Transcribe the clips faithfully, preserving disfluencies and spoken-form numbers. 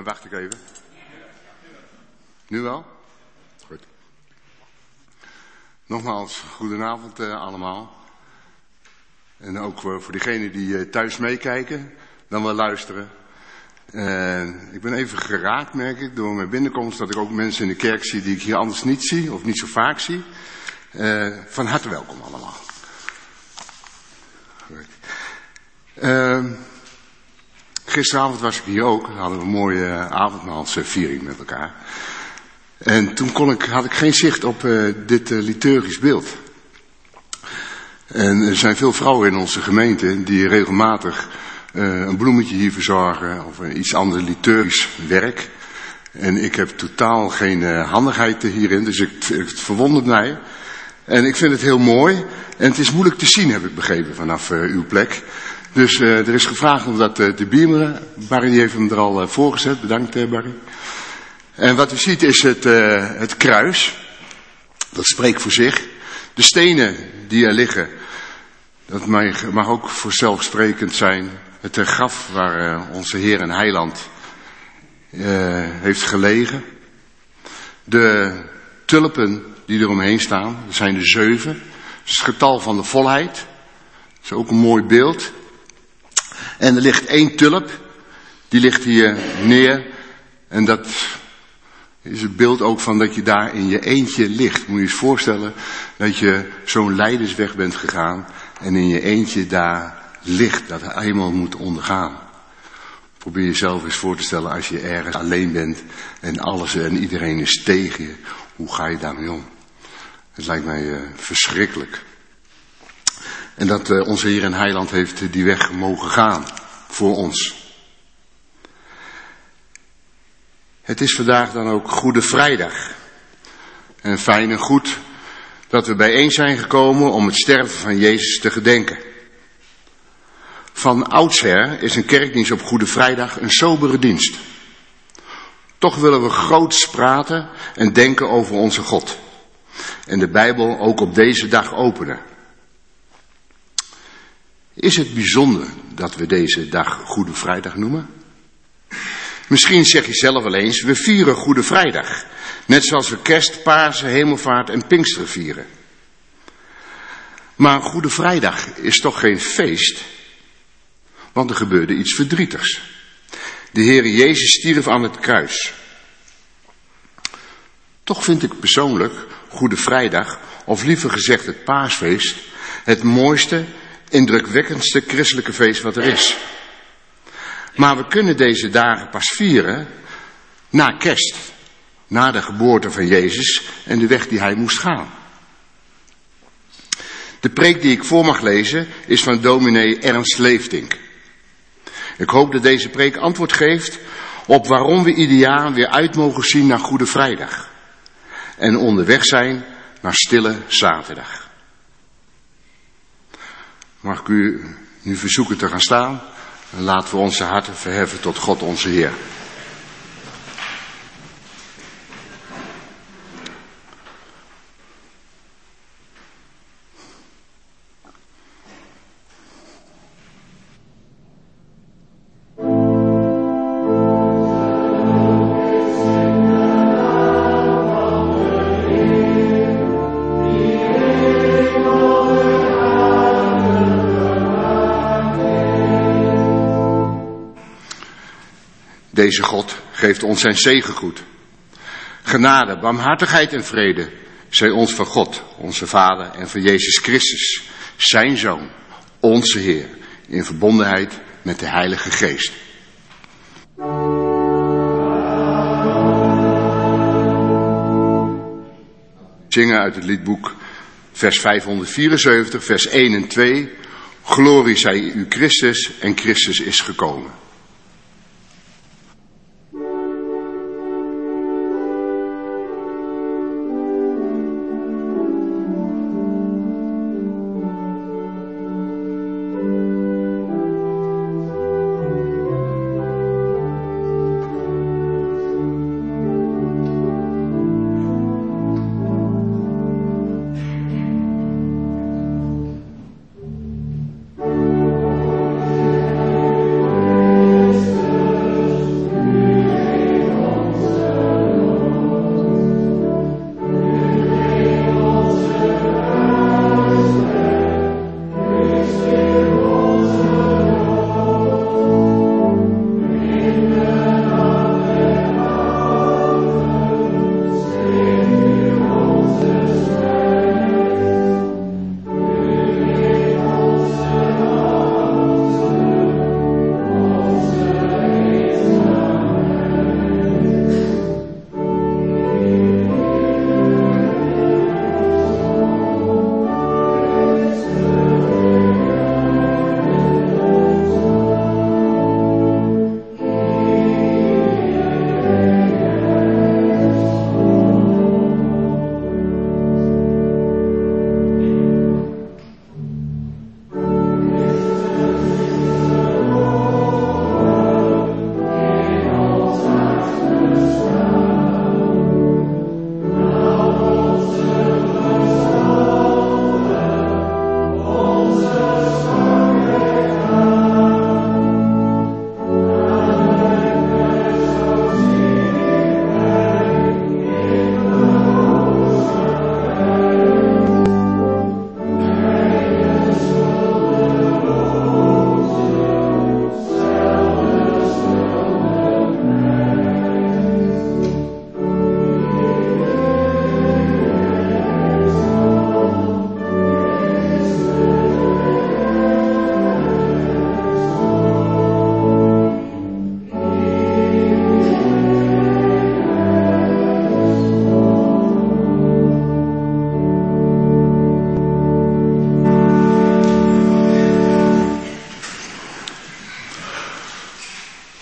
wacht ik even. Nu wel? Goed. Nogmaals, goedenavond uh, allemaal. En ook uh, voor diegenen die uh, thuis meekijken, dan wel luisteren. Uh, ik ben even geraakt, merk ik, door mijn binnenkomst, dat ik ook mensen in de kerk zie die ik hier anders niet zie, of niet zo vaak zie. Uh, van harte welkom allemaal. Goed. Uh, gisteravond was ik hier ook, hadden we een mooie uh, avondmaalsviering met elkaar. En toen kon ik, had ik geen zicht op uh, dit uh, liturgisch beeld. En er zijn veel vrouwen in onze gemeente die regelmatig uh, een bloemetje hier verzorgen of uh, iets ander liturgisch werk. En ik heb totaal geen uh, handigheid hierin, dus ik, het verwondert mij. En ik vind het heel mooi. En het is moeilijk te zien, heb ik begrepen, vanaf uh, uw plek. Dus uh, er is gevraagd om dat uh, te beameren. Barry heeft hem er al uh, voorgezet. Bedankt, uh, Barry. En wat u ziet is het, uh, het kruis. Dat spreekt voor zich. De stenen die er liggen, dat mag, mag ook vanzelfsprekend zijn. Het uh, graf waar uh, onze Heer en Heiland uh, heeft gelegen. De tulpen die eromheen staan, dat zijn de zeven. Dat is het getal van de volheid. Dat is ook een mooi beeld. En er ligt één tulp, die ligt hier neer. En dat is het beeld ook van dat je daar in je eentje ligt. Moet je je eens voorstellen dat je zo'n lijdensweg bent gegaan en in je eentje daar ligt, dat hij eenmaal moet ondergaan. Probeer jezelf eens voor te stellen als je ergens alleen bent en alles en iedereen is tegen je. Hoe ga je daarmee om? Het lijkt mij uh, verschrikkelijk. En dat uh, onze Heer en Heiland heeft uh, die weg mogen gaan voor ons. Het is vandaag dan ook Goede Vrijdag. En fijn en goed dat we bijeen zijn gekomen om het sterven van Jezus te gedenken. Van oudsher is een kerkdienst op Goede Vrijdag een sobere dienst. Toch willen we groots praten en denken over onze God. En de Bijbel ook op deze dag openen. Is het bijzonder dat we deze dag Goede Vrijdag noemen? Misschien zeg je zelf wel eens, we vieren Goede Vrijdag. Net zoals we Kerst, Pasen, Hemelvaart en Pinksteren vieren. Maar Goede Vrijdag is toch geen feest? Want er gebeurde iets verdrietigs. De Heer Jezus stierf aan het kruis. Toch vind ik persoonlijk Goede Vrijdag, of liever gezegd het Paasfeest, het mooiste, indrukwekkendste christelijke feest wat er is. Maar we kunnen deze dagen pas vieren na Kerst, na de geboorte van Jezus en de weg die hij moest gaan. De preek die ik voor mag lezen is van dominee Ernst Leeftink. Ik hoop dat deze preek antwoord geeft op waarom we ieder jaar weer uit mogen zien naar Goede Vrijdag. En onderweg zijn naar Stille Zaterdag. Mag ik u nu verzoeken te gaan staan en laten we onze harten verheffen tot God onze Heer. Deze God geeft ons zijn zegengoed. Genade, barmhartigheid en vrede zij ons van God, onze Vader en van Jezus Christus, zijn Zoon, onze Heer, in verbondenheid met de Heilige Geest. Zingen uit het liedboek vers vijfhonderdvierenzeventig, vers één en twee. Glorie zij u Christus en Christus is gekomen. Thank you.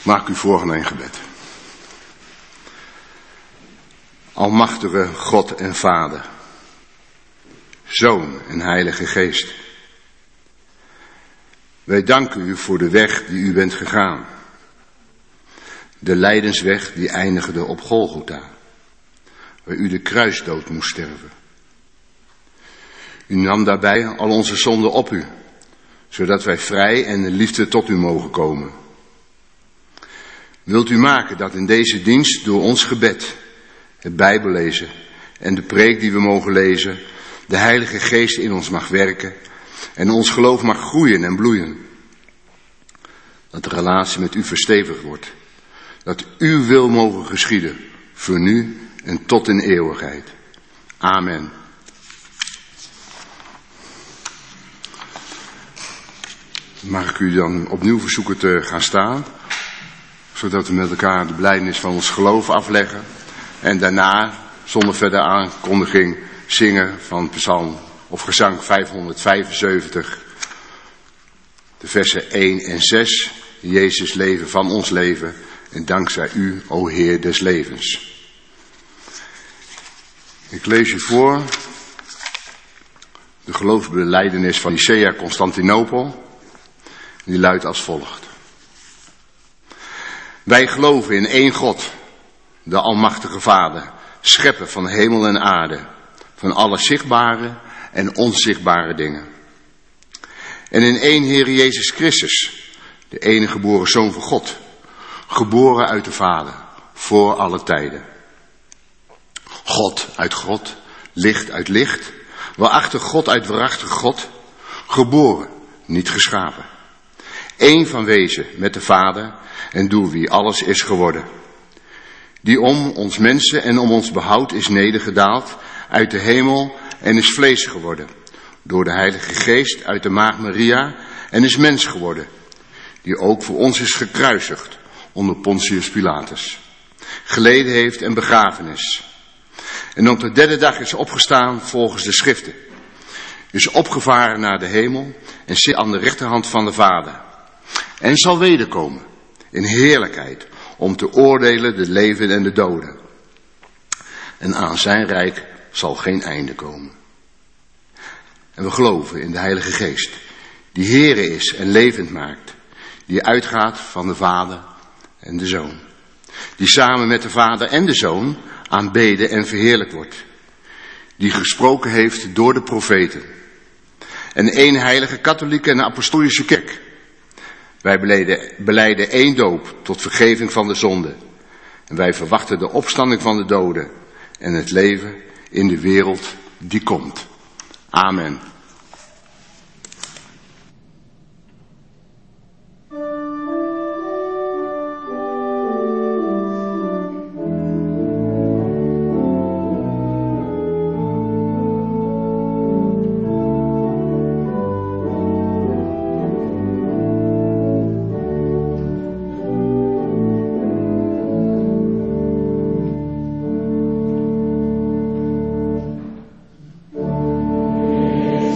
Maak ik u voor een gebed. Almachtige God en Vader, Zoon en Heilige Geest. Wij danken u voor de weg die u bent gegaan. De lijdensweg die eindigde op Golgotha, waar u de kruisdood moest sterven. U nam daarbij al onze zonden op u, zodat wij vrij en in liefde tot u mogen komen. Wilt u maken dat in deze dienst door ons gebed, het Bijbellezen en de preek die we mogen lezen, de Heilige Geest in ons mag werken en ons geloof mag groeien en bloeien. Dat de relatie met u verstevigd wordt. Dat uw wil mogen geschieden, voor nu en tot in eeuwigheid. Amen. Mag ik u dan opnieuw verzoeken te gaan staan, zodat we met elkaar de belijdenis van ons geloof afleggen en daarna, zonder verdere aankondiging, zingen van psalm of gezang vijfhonderdvijfenzeventig, de versen één en zes, Jezus leven van ons leven en dankzij u, o Heer des levens. Ik lees u voor de geloofsbelijdenis van Nicea Constantinopel. Die luidt als volgt. Wij geloven in één God, de Almachtige Vader, schepper van hemel en aarde, van alle zichtbare en onzichtbare dingen. En in één Heer Jezus Christus, de enige geboren Zoon van God, geboren uit de Vader, voor alle tijden. God uit God, licht uit licht, waarachtig God uit waarachtig God, geboren, niet geschapen. Eén van wezen met de Vader en door wie alles is geworden. Die om ons mensen en om ons behoud is nedergedaald uit de hemel en is vlees geworden. Door de Heilige Geest uit de Maagd Maria en is mens geworden. Die ook voor ons is gekruisigd onder Pontius Pilatus. Geleden heeft en begraven is. En op de derde dag is opgestaan volgens de schriften. Is opgevaren naar de hemel en zit aan de rechterhand van de Vader. En zal wederkomen in heerlijkheid om te oordelen de leven en de doden. En aan zijn rijk zal geen einde komen. En we geloven in de Heilige Geest, die Heere is en levend maakt, die uitgaat van de Vader en de Zoon. Die samen met de Vader en de Zoon aanbeden en verheerlijkt wordt. Die gesproken heeft door de profeten. En één heilige katholieke en apostolische kerk. Wij beleiden, beleiden één doop tot vergeving van de zonde. En wij verwachten de opstanding van de doden en het leven in de wereld die komt. Amen. Yes.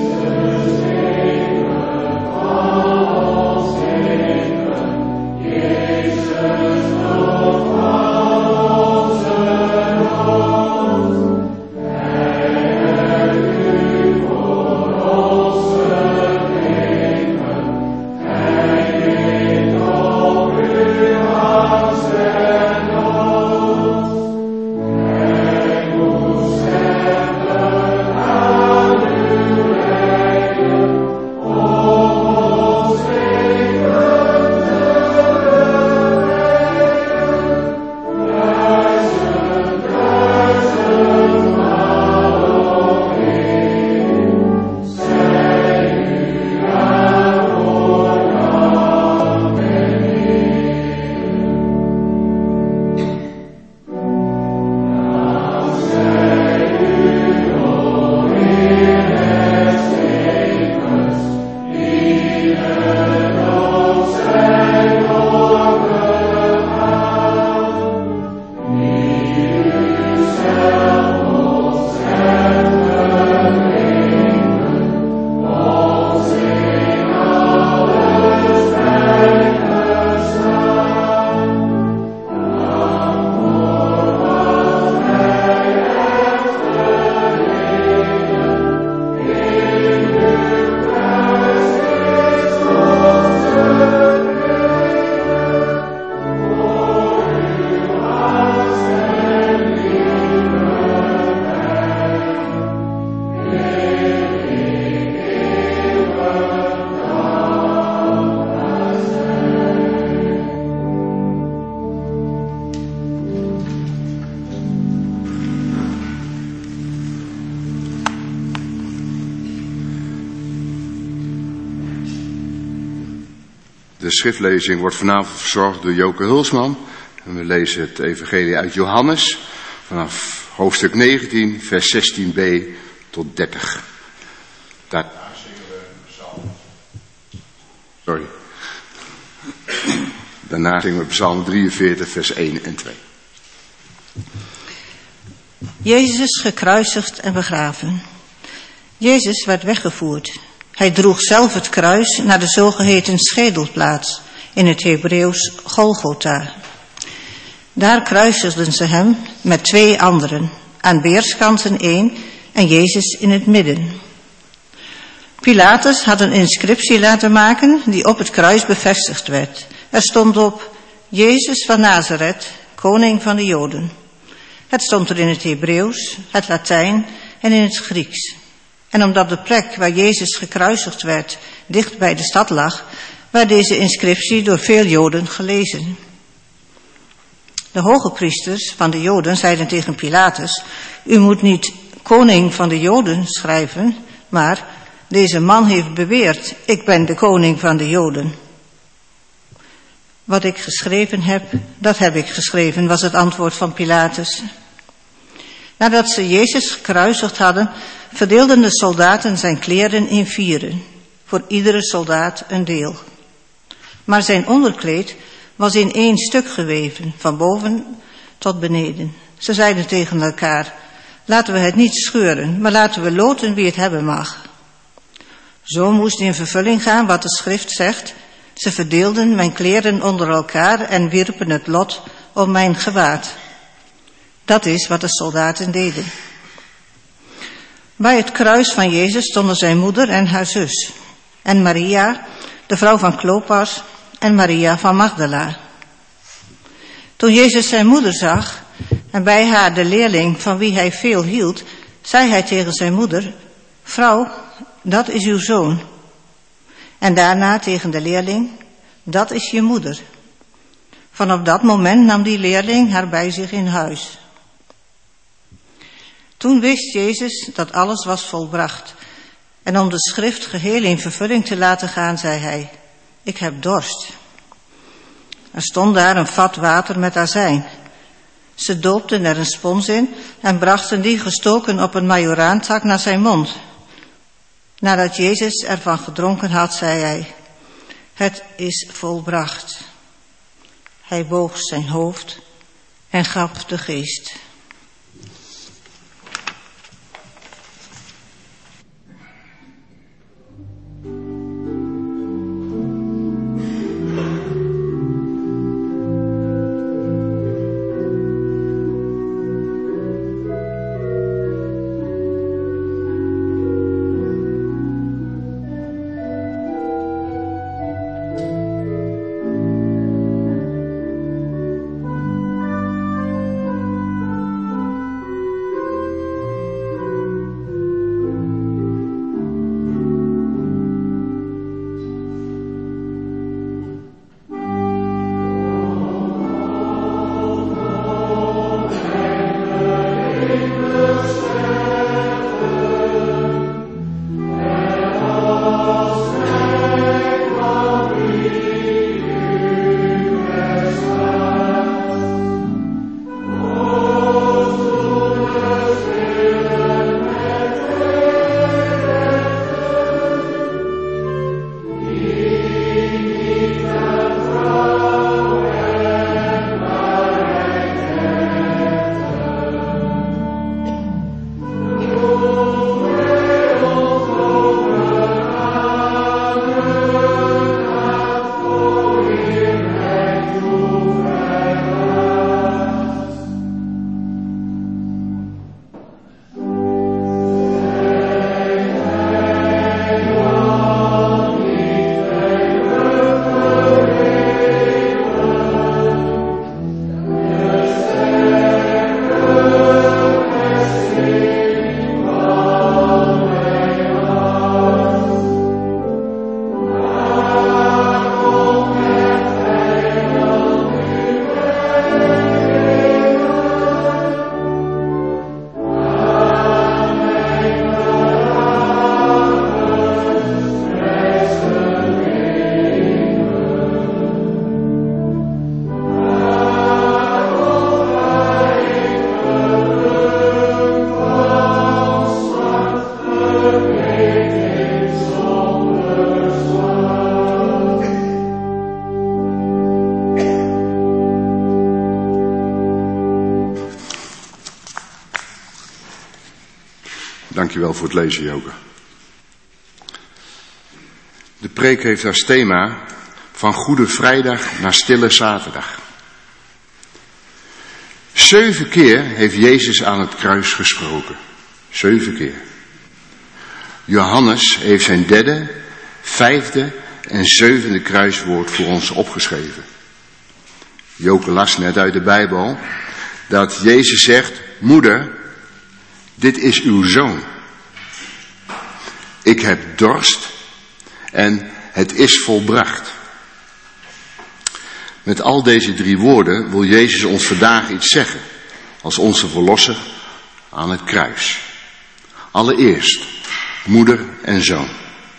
de schriftlezing wordt vanavond verzorgd door Joke Hulsman. En we lezen het evangelie uit Johannes vanaf hoofdstuk negentien, vers zestien b tot dertig. Daar zingen we psalm. Sorry. Daarna zingen we psalm drieënveertig, vers één en twee. Jezus gekruisigd en begraven. Jezus werd weggevoerd. Hij droeg zelf het kruis naar de zogeheten schedelplaats, in het Hebreeuws Golgotha. Daar kruisigden ze hem met twee anderen, aan weerskanten één en Jezus in het midden. Pilatus had een inscriptie laten maken die op het kruis bevestigd werd. Er stond op: Jezus van Nazareth, koning van de Joden. Het stond er in het Hebreeuws, het Latijn en in het Grieks. En omdat de plek waar Jezus gekruisigd werd dicht bij de stad lag, werd deze inscriptie door veel Joden gelezen. De hoge priesters van de Joden zeiden tegen Pilatus: U moet niet koning van de Joden schrijven, maar deze man heeft beweerd: Ik ben de koning van de Joden. Wat ik geschreven heb, dat heb ik geschreven, was het antwoord van Pilatus. Nadat ze Jezus gekruisigd hadden, verdeelden de soldaten zijn kleren in vieren, voor iedere soldaat een deel. Maar zijn onderkleed was in één stuk geweven, van boven tot beneden. Ze zeiden tegen elkaar: Laten we het niet scheuren, maar laten we loten wie het hebben mag. Zo moest in vervulling gaan wat de schrift zegt: Ze verdeelden mijn kleren onder elkaar en wierpen het lot om mijn gewaad. Dat is wat de soldaten deden. Bij het kruis van Jezus stonden zijn moeder en haar zus, en Maria, de vrouw van Klopas, en Maria van Magdala. Toen Jezus zijn moeder zag en bij haar de leerling van wie hij veel hield, zei hij tegen zijn moeder: Vrouw, dat is uw zoon. En daarna tegen de leerling: Dat is je moeder. Vanaf dat moment nam die leerling haar bij zich in huis. Toen wist Jezus dat alles was volbracht. En om de schrift geheel in vervulling te laten gaan, zei hij: Ik heb dorst. Er stond daar een vat water met azijn. Ze doopten er een spons in en brachten die gestoken op een majoraantak naar zijn mond. Nadat Jezus ervan gedronken had, zei hij: Het is volbracht. Hij boog zijn hoofd en gaf de geest. Dankjewel voor het lezen, Joke. De preek heeft als thema van Goede Vrijdag naar Stille Zaterdag. Zeven keer heeft Jezus aan het kruis gesproken. Zeven keer. Johannes heeft zijn derde, vijfde en zevende kruiswoord voor ons opgeschreven. Joke las net uit de Bijbel dat Jezus zegt: Moeder, dit is uw zoon. Ik heb dorst en het is volbracht. Met al deze drie woorden wil Jezus ons vandaag iets zeggen als onze verlosser aan het kruis. Allereerst moeder en zoon.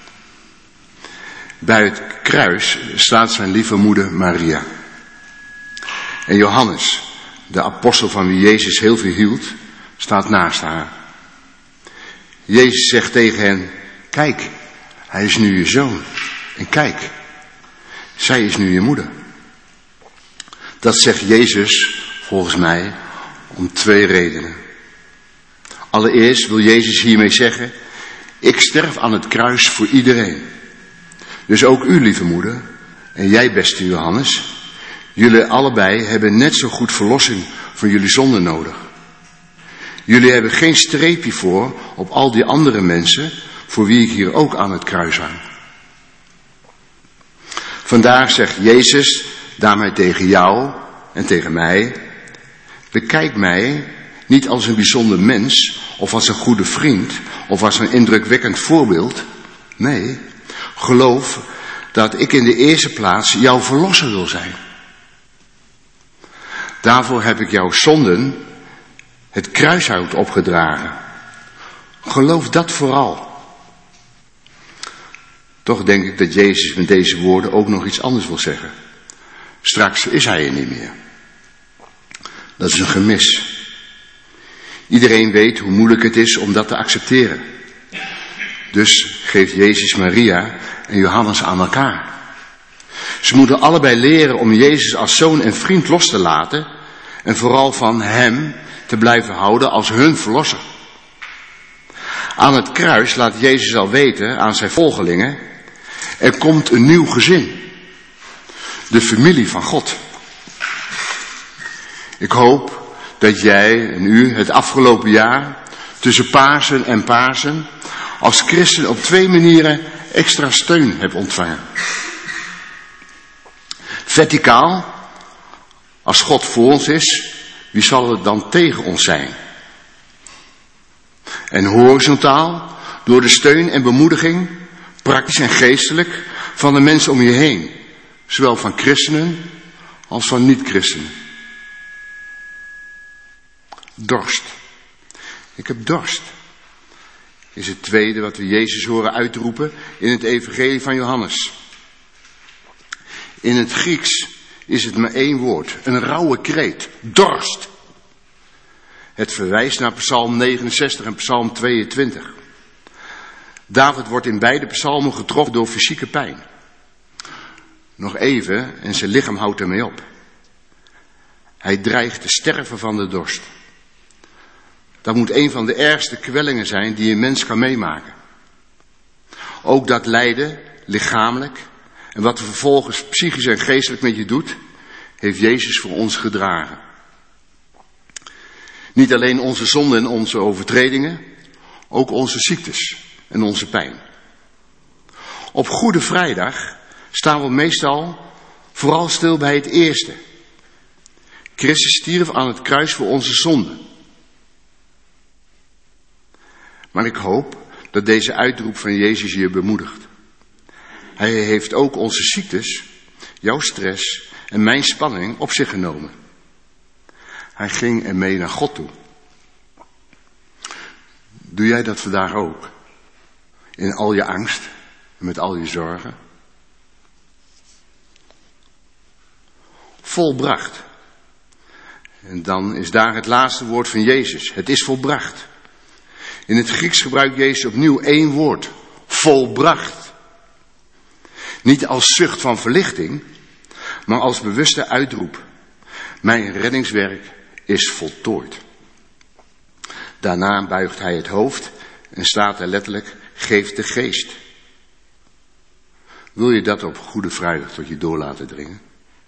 Bij het kruis staat zijn lieve moeder Maria. En Johannes, de apostel van wie Jezus heel veel hield, staat naast haar. Jezus zegt tegen hen: kijk, hij is nu je zoon. En kijk, zij is nu je moeder. Dat zegt Jezus volgens mij om twee redenen. Allereerst wil Jezus hiermee zeggen: ik sterf aan het kruis voor iedereen. Dus ook u, lieve moeder, en jij, beste Johannes, jullie allebei hebben net zo goed verlossing voor jullie zonde nodig. Jullie hebben geen streepje voor op al die andere mensen voor wie ik hier ook aan het kruis hang. Vandaag zegt Jezus daarmee tegen jou en tegen mij: bekijk mij niet als een bijzonder mens of als een goede vriend of als een indrukwekkend voorbeeld. Nee, geloof dat ik in de eerste plaats jouw verlosser wil zijn. Daarvoor heb ik jouw zonden het kruishout opgedragen. Geloof dat vooral. Toch denk ik dat Jezus met deze woorden ook nog iets anders wil zeggen. Straks is hij er niet meer. Dat is een gemis. Iedereen weet hoe moeilijk het is om dat te accepteren. Dus geeft Jezus Maria en Johannes aan elkaar. Ze moeten allebei leren om Jezus als zoon en vriend los te laten en vooral van hem te blijven houden als hun verlosser. Aan het kruis laat Jezus al weten aan zijn volgelingen: er komt een nieuw gezin. De familie van God. Ik hoop dat jij en u het afgelopen jaar tussen Pasen en Pasen als christen op twee manieren extra steun hebt ontvangen. Verticaal, als God voor ons is, wie zal er dan tegen ons zijn? En horizontaal, door de steun en bemoediging, praktisch en geestelijk, van de mensen om je heen. Zowel van christenen als van niet-christenen. Dorst. Ik heb dorst. Is het tweede wat we Jezus horen uitroepen in het evangelie van Johannes. In het Grieks is het maar één woord, een rauwe kreet, dorst. Het verwijst naar Psalm negenenzestig en Psalm tweeëntwintig. David wordt in beide psalmen getroffen door fysieke pijn. Nog even en zijn lichaam houdt ermee op. Hij dreigt te sterven van de dorst. Dat moet een van de ergste kwellingen zijn die een mens kan meemaken. Ook dat lijden, lichamelijk, en wat er vervolgens psychisch en geestelijk met je doet, heeft Jezus voor ons gedragen. Niet alleen onze zonden en onze overtredingen, ook onze ziektes en onze pijn. Op Goede Vrijdag staan we meestal vooral stil bij het eerste. Christus stierf aan het kruis voor onze zonden. Maar ik hoop dat deze uitroep van Jezus je bemoedigt. Hij heeft ook onze ziektes, jouw stress en mijn spanning op zich genomen. Hij ging ermee naar God toe. Doe jij dat vandaag ook? In al je angst en met al je zorgen? Volbracht. En dan is daar het laatste woord van Jezus. Het is volbracht. In het Grieks gebruikt Jezus opnieuw één woord. Volbracht. Niet als zucht van verlichting, maar als bewuste uitroep. Mijn reddingswerk is voltooid. Daarna buigt hij het hoofd En staat er letterlijk, geeft de geest. Wil je dat op Goede Vrijdag tot je door laten dringen?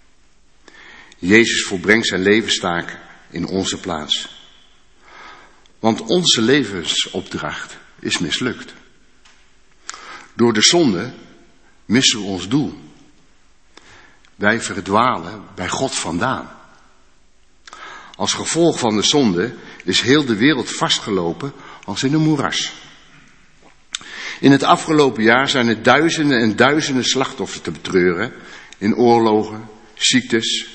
Jezus volbrengt zijn levenstaak in onze plaats. Want onze levensopdracht is mislukt. Door de zonde missen we ons doel. Wij verdwalen bij God vandaan. Als gevolg van de zonde is heel de wereld vastgelopen als in een moeras. In het afgelopen jaar zijn er duizenden en duizenden slachtoffers te betreuren in oorlogen, ziektes.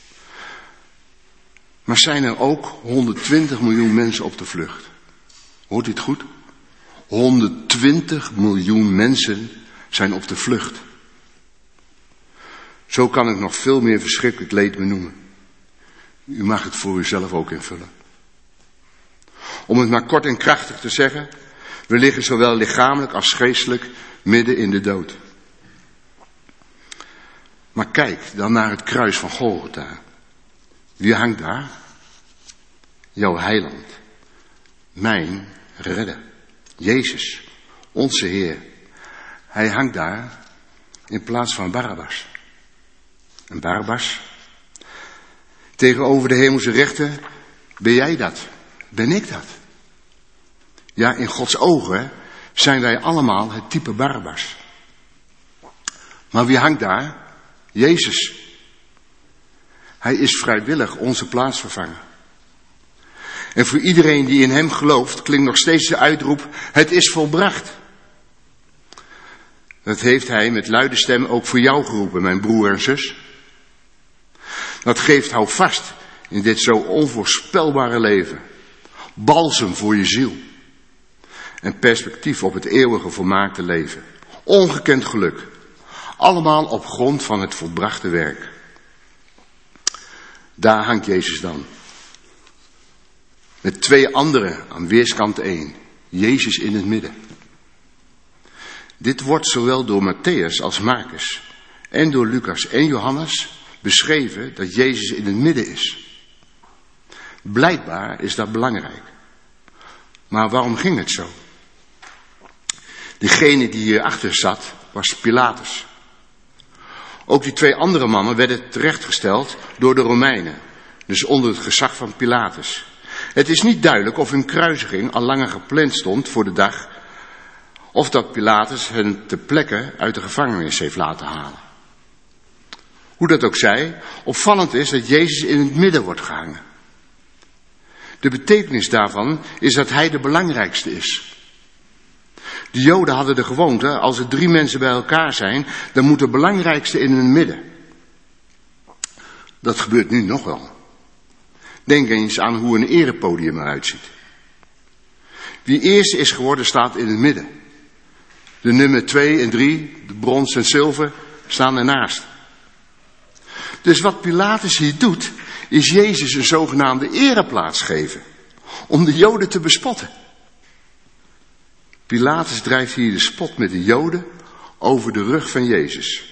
Maar zijn er ook honderdtwintig miljoen mensen op de vlucht. Hoort u het goed? honderdtwintig miljoen mensen zijn op de vlucht. Zo kan ik nog veel meer verschrikkelijk leed benoemen. U mag het voor uzelf ook invullen. Om het maar kort en krachtig te zeggen, we liggen zowel lichamelijk als geestelijk midden in de dood. Maar kijk dan naar het kruis van Golgotha. Wie hangt daar? Jouw heiland. Mijn redder. Jezus, onze Heer. Hij hangt daar in plaats van Barabbas. En Barabbas? Tegenover de hemelse rechter ben jij dat. Ben ik dat. Ja, in Gods ogen zijn wij allemaal het type Barabbas. Maar wie hangt daar? Jezus. Hij is vrijwillig onze plaatsvervanger. En voor iedereen die in hem gelooft klinkt nog steeds de uitroep, het is volbracht. Dat heeft hij met luide stem ook voor jou geroepen, mijn broer en zus. Dat geeft hou vast in dit zo onvoorspelbare leven. Balsem voor je ziel. En perspectief op het eeuwige volmaakte leven. Ongekend geluk. Allemaal op grond van het volbrachte werk. Daar hangt Jezus dan. Met twee anderen aan weerskant één. Jezus in het midden. Dit wordt zowel door Matthäus als Marcus en door Lucas en Johannes beschreven dat Jezus in het midden is. Blijkbaar is dat belangrijk. Maar waarom ging het zo? Degene die hierachter zat was Pilatus. Ook die twee andere mannen werden terechtgesteld door de Romeinen. Dus onder het gezag van Pilatus. Het is niet duidelijk of hun kruisiging al langer gepland stond voor de dag. Of dat Pilatus hen ter plekke uit de gevangenis heeft laten halen. Hoe dat ook zij, opvallend is dat Jezus in het midden wordt gehangen. De betekenis daarvan is dat hij de belangrijkste is. De Joden hadden de gewoonte, als er drie mensen bij elkaar zijn, dan moet de belangrijkste in hun midden. Dat gebeurt nu nog wel. Denk eens aan hoe een erepodium eruit ziet. Wie eerste is geworden staat in het midden. De nummer twee en drie, de brons en zilver, staan ernaast. Dus wat Pilatus hier doet, is Jezus een zogenaamde ereplaats geven. Om de Joden te bespotten. Pilatus drijft hier de spot met de Joden over de rug van Jezus.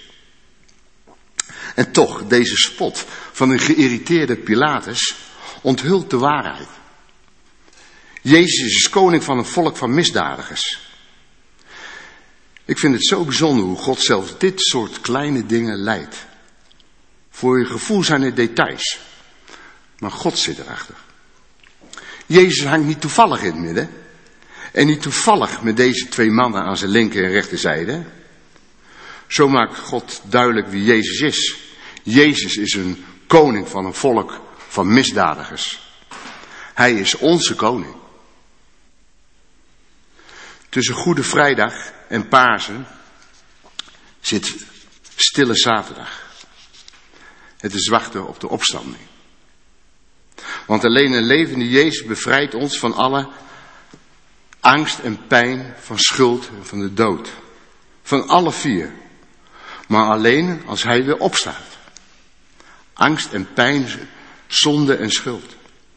En toch, deze spot van een geïrriteerde Pilatus onthult de waarheid. Jezus is koning van een volk van misdadigers. Ik vind het zo bijzonder hoe God zelfs dit soort kleine dingen leidt. Voor je gevoel zijn het details. Maar God zit erachter. Jezus hangt niet toevallig in het midden. En niet toevallig met deze twee mannen aan zijn linker en rechterzijde. Zo maakt God duidelijk wie Jezus is. Jezus is een koning van een volk van misdadigers. Hij is onze koning. Tussen Goede Vrijdag en Pasen zit Stille Zaterdag. Het is wachten op de opstanding. Want alleen een levende Jezus bevrijdt ons van alle angst en pijn, van schuld en van de dood. Van alle vier. Maar alleen als hij weer opstaat. Angst en pijn, zonde en schuld.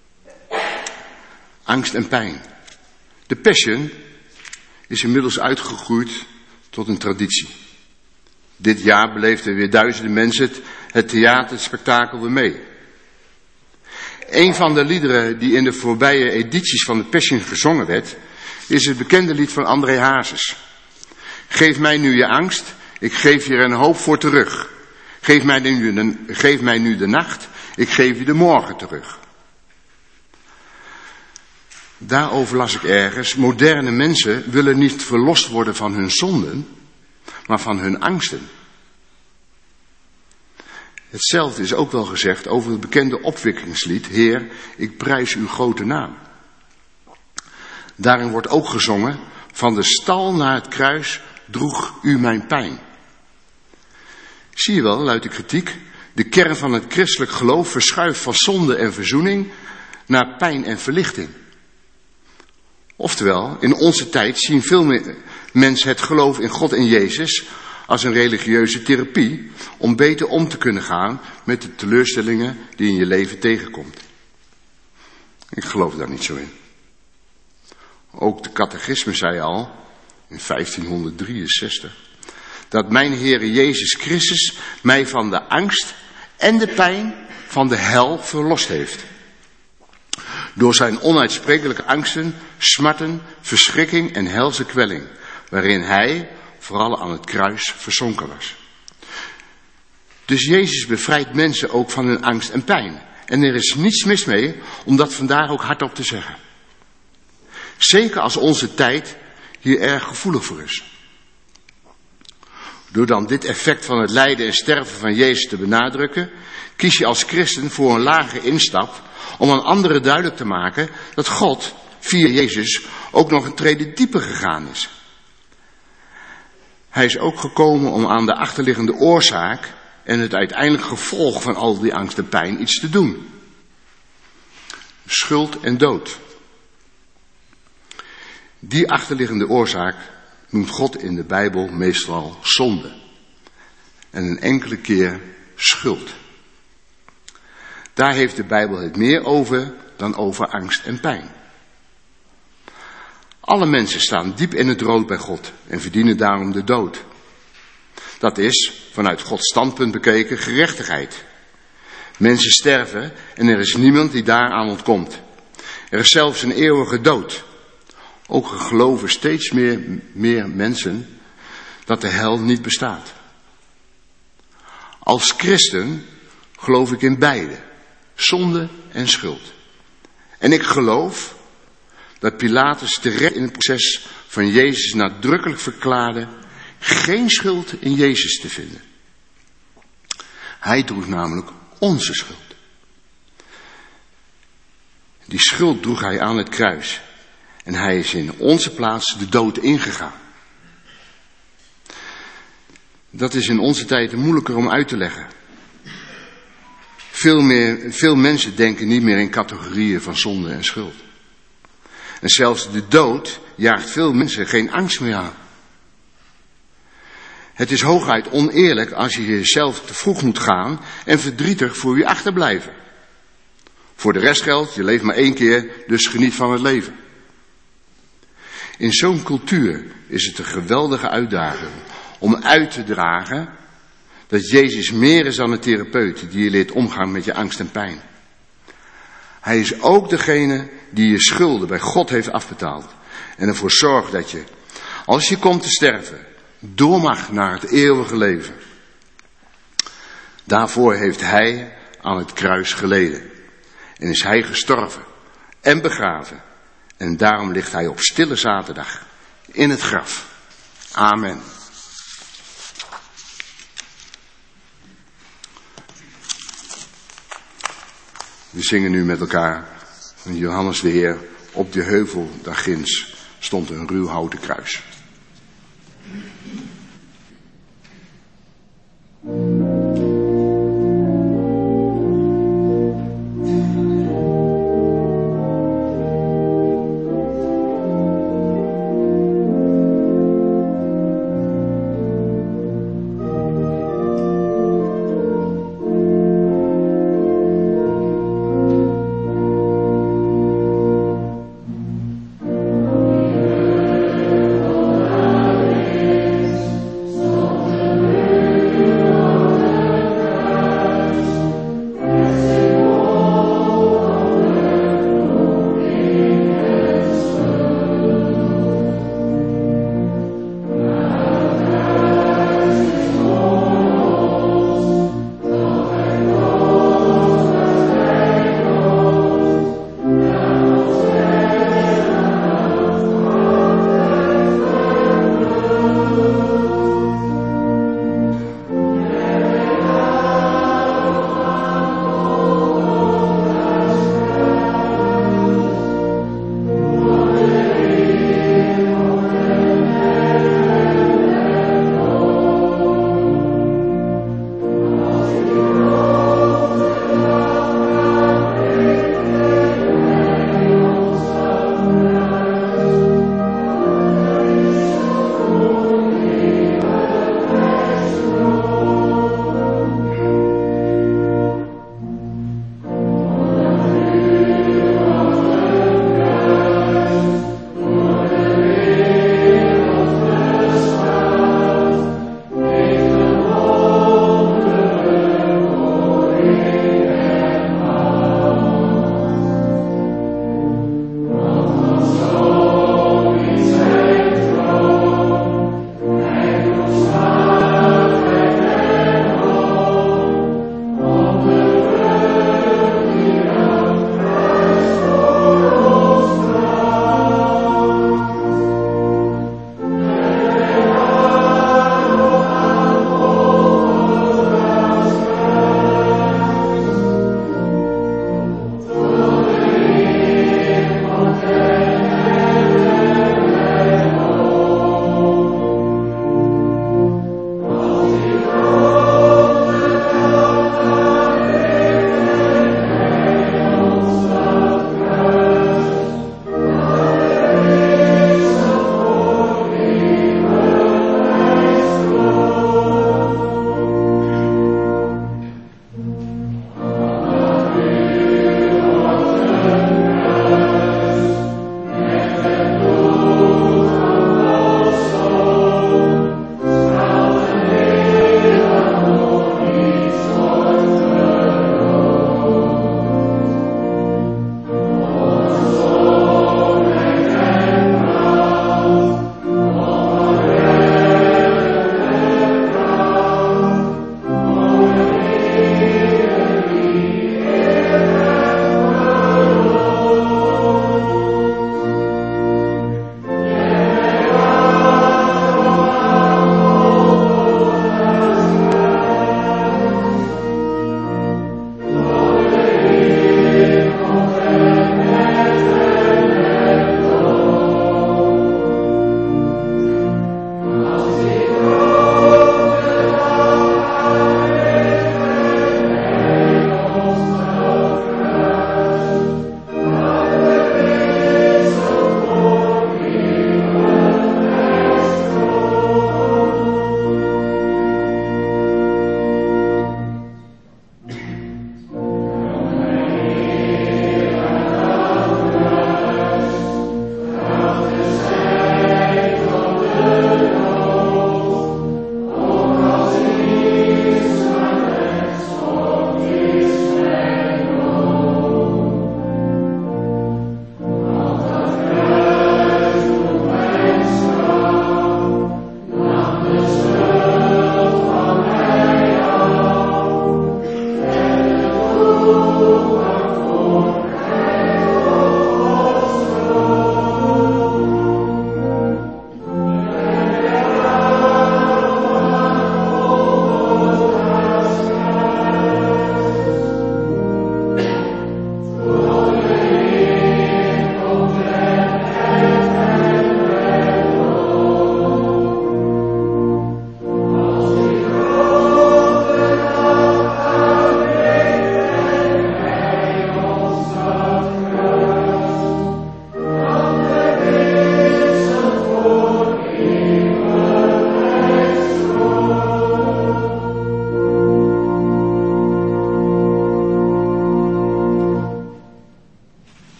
Angst en pijn. De Passion is inmiddels uitgegroeid tot een traditie. Dit jaar beleefden weer duizenden mensen het, het theaterspektakel weer mee. Een van de liederen die in de voorbije edities van de Passion gezongen werd, is het bekende lied van André Hazes. Geef mij nu je angst, ik geef je er een hoop voor terug. Geef mij nu de, geef mij nu de nacht, ik geef je de morgen terug. Daarover las ik ergens, moderne mensen willen niet verlost worden van hun zonden, maar van hun angsten. Hetzelfde is ook wel gezegd over het bekende opwekkingslied, Heer, ik prijs uw grote naam. Daarin wordt ook gezongen, van de stal naar het kruis droeg u mijn pijn. Zie je wel, luidt de kritiek, de kern van het christelijk geloof verschuift van zonde en verzoening naar pijn en verlichting. Oftewel, in onze tijd zien veel mensen het geloof in God en Jezus als een religieuze therapie om beter om te kunnen gaan met de teleurstellingen die in je leven tegenkomt. Ik geloof daar niet zo in. Ook de catechisme zei al, in vijftienhonderddrieënzestig, dat mijn Heere Jezus Christus mij van de angst en de pijn van de hel verlost heeft. Door zijn onuitsprekelijke angsten, smarten, verschrikking en helse kwelling, waarin hij vooral aan het kruis verzonken was. Dus Jezus bevrijdt mensen ook van hun angst en pijn. En er is niets mis mee om dat vandaag ook hardop te zeggen. Zeker als onze tijd hier erg gevoelig voor is. Door dan dit effect van het lijden en sterven van Jezus te benadrukken, kies je als christen voor een lage instap om aan anderen duidelijk te maken dat God via Jezus ook nog een trede dieper gegaan is. Hij is ook gekomen om aan de achterliggende oorzaak en het uiteindelijk gevolg van al die angst en pijn iets te doen. Schuld en dood. Die achterliggende oorzaak noemt God in de Bijbel meestal zonde. En een enkele keer schuld. Daar heeft de Bijbel het meer over dan over angst en pijn. Alle mensen staan diep in het rood bij God en verdienen daarom de dood. Dat is, vanuit Gods standpunt bekeken, gerechtigheid. Mensen sterven en er is niemand die daaraan ontkomt. Er is zelfs een eeuwige dood. Ook geloven steeds meer, meer mensen dat de hel niet bestaat. Als christen geloof ik in beide, zonde en schuld. En ik geloof dat Pilatus terecht in het proces van Jezus nadrukkelijk verklaarde geen schuld in Jezus te vinden. Hij droeg namelijk onze schuld. Die schuld droeg hij aan het kruis. En hij is in onze plaats de dood ingegaan. Dat is in onze tijd moeilijker om uit te leggen. Veel, meer, veel mensen denken niet meer in categorieën van zonde en schuld. En zelfs de dood jaagt veel mensen geen angst meer aan. Het is hooguit oneerlijk als je jezelf te vroeg moet gaan en verdrietig voor je achterblijven. Voor de rest geldt, je leeft maar één keer, dus geniet van het leven. In zo'n cultuur is het een geweldige uitdaging om uit te dragen dat Jezus meer is dan een therapeut die je leert omgaan met je angst en pijn. Hij is ook degene die je schulden bij God heeft afbetaald en ervoor zorgt dat je, als je komt te sterven, door mag naar het eeuwige leven. Daarvoor heeft hij aan het kruis geleden en is hij gestorven en begraven. En daarom ligt hij op stille zaterdag in het graf. Amen. We zingen nu met elkaar van Johannes de Heer. Op de heuvel daar ginds stond een ruw houten kruis. Oh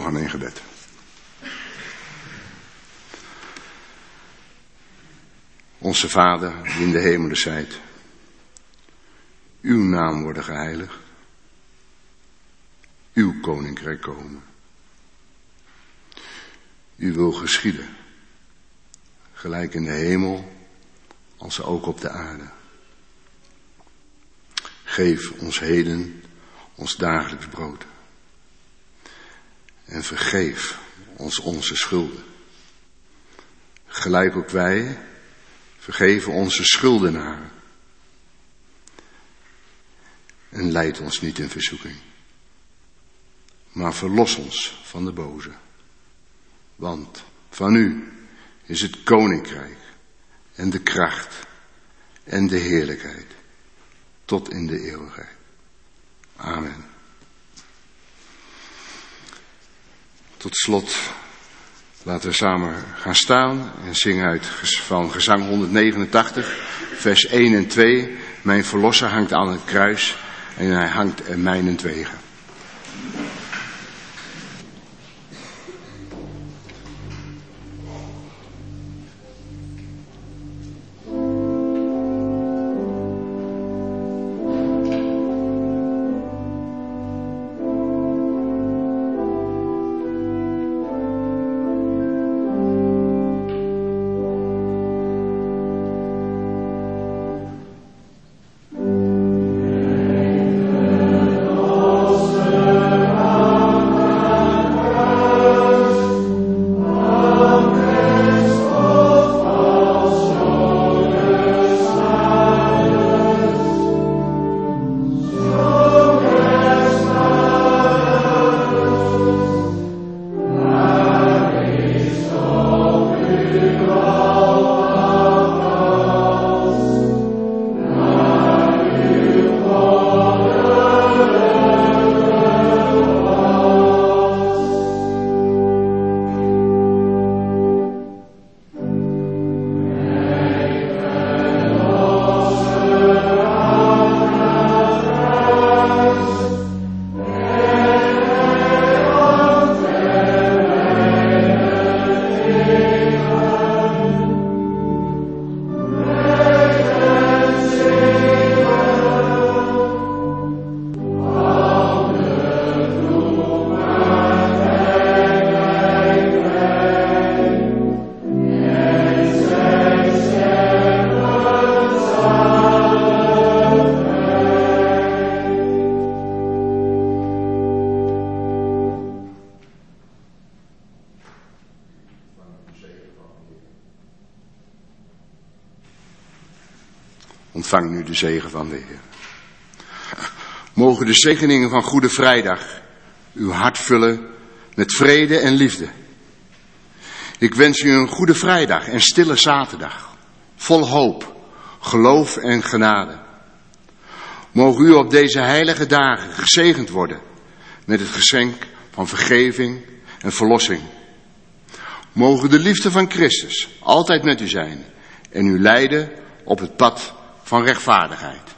gaan in gebed. Onze Vader, die in de hemelen zijt, uw naam worden geheiligd, uw koninkrijk komen. U wil geschieden, gelijk in de hemel, als ook op de aarde. Geef ons heden ons dagelijks brood. En vergeef ons onze schulden. Gelijk ook wij vergeven onze schuldenaren. En leid ons niet in verzoeking. Maar verlos ons van de boze. Want van u is het koninkrijk en de kracht en de heerlijkheid tot in de eeuwigheid. Amen. Tot slot laten we samen gaan staan en zingen uit van gezang honderdnegenentachtig, vers één en twee. Mijn verlosser hangt aan het kruis en hij hangt er mijnentwege. Ontvang nu de zegen van de Heer. Mogen de zegeningen van Goede Vrijdag uw hart vullen met vrede en liefde. Ik wens u een goede vrijdag en stille zaterdag, vol hoop, geloof en genade. Mogen u op deze heilige dagen gezegend worden met het geschenk van vergeving en verlossing. Mogen de liefde van Christus altijd met u zijn en u leiden op het pad van rechtvaardigheid.